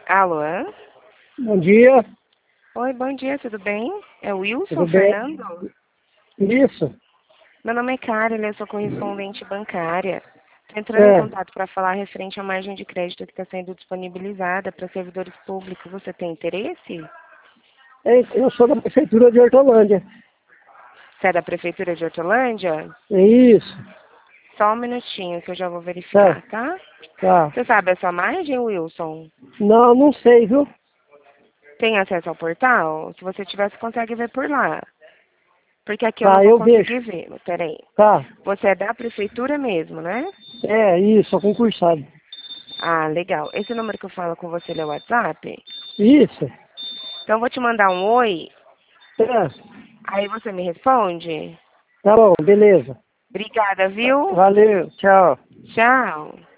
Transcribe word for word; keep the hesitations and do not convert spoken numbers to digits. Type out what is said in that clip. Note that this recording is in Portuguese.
Alô? Bom dia. Oi, bom dia, tudo bem? É o Wilson Tudo bem? Fernando? Isso. Meu nome é Karen, eu sou correspondente bancária. Estou entrando em É. contato para falar referente à margem de crédito que está sendo disponibilizada para servidores públicos. Você tem interesse? É, Eu sou da prefeitura de Hortolândia. Você é da Prefeitura de Hortolândia? É isso. Só um minutinho que eu já vou Tá. verificar, tá? Tá. Você sabe a sua margem, Wilson? Não, não sei, viu? Tem acesso ao portal? Se você tiver, você consegue ver por lá. Porque aqui eu não Tá, vou eu vejo. conseguir ver. Peraí. Tá. Você é da Prefeitura mesmo, né? É, isso, sou concursado. Ah, legal. Esse número que eu falo com você ele é o WhatsApp? Isso. Então eu vou te mandar um oi, É. aí você me responde. Tá bom, beleza. Obrigada, viu? Valeu, tchau. Tchau.